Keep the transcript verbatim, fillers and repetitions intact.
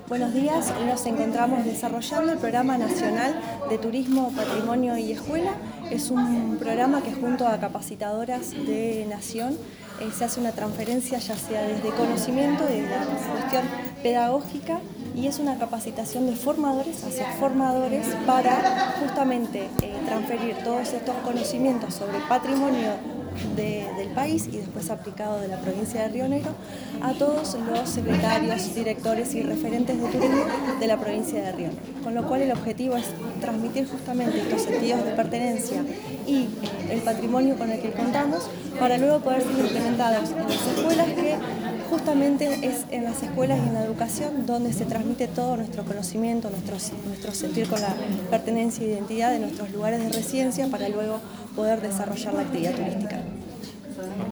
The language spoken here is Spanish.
Buenos días, hoy nos encontramos desarrollando el Programa Nacional de Turismo, Patrimonio y Escuela. Es un programa que junto a capacitadoras de Nación eh, se hace una transferencia ya sea desde conocimiento, de la cuestión pedagógica, y es una capacitación de formadores hacia formadores para justamente eh, transferir todos estos conocimientos sobre patrimonio De, del país y después aplicado de la provincia de Río Negro a todos los secretarios, directores y referentes de turismo de la provincia de Río Negro. Con lo cual el objetivo es transmitir justamente estos sentidos de pertenencia y el patrimonio con el que contamos para luego poder ser implementados en las escuelas, que justamente es en las escuelas y en la educación donde se transmite todo nuestro conocimiento, nuestro, nuestro sentir con la pertenencia e identidad de nuestros lugares de residencia para luego poder desarrollar la actividad turística.